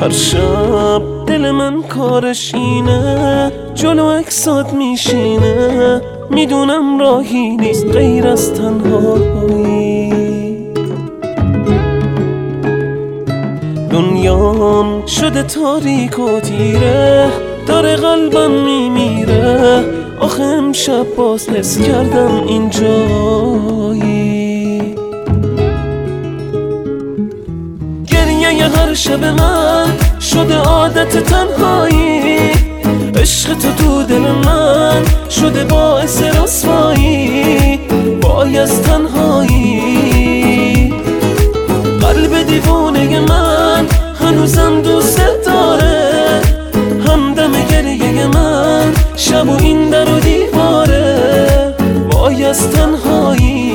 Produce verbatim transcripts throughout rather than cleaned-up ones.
هر شب دل من کارش اینه، جلو اکسات میشینه، میدونم راهی نیست غیر از تنهایی. دنیام شده تاریک و تیره، داره قلبم میمیره، آخه امشب باز حس کردم اینجایی. گریه ی هر شب من شده عادت تنهایی، عشق تو تو دل من شده باعث رسوایی، وای از تنهایی. قلب دیوونه من هنوزم دوست داره، همدم گریه من شب و این در و دیواره، وای از تنهایی.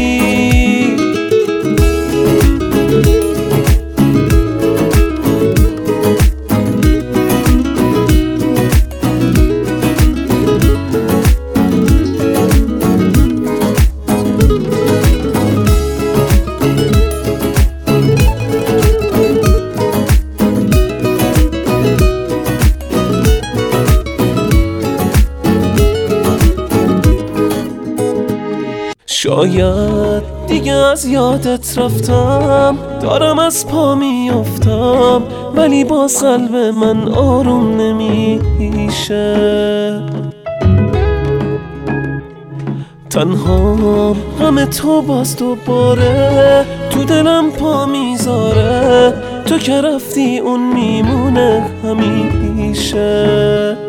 شاید دیگه از یادت رفتم، دارم از پا میافتم، ولی باز قلب من آروم نمیشه. تنها غم تو باز دوباره تو دلم پا میذاره، تو که رفتی اون میمونه همیشه.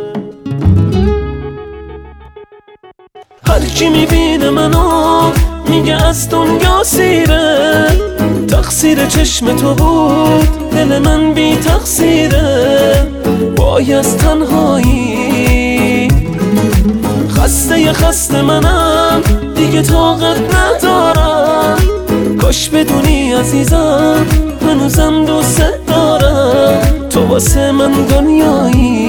هر کی میبینه منو میگه از دنیا سیره، تقصیر چشم تو بود دل من بی تقصیره، وای از تنهایی. خسته ی خسته منم دیگه طاقت ندارم، کاش بدونی عزیزم هنوزم دوست دارم، تو واسه من دنیایی.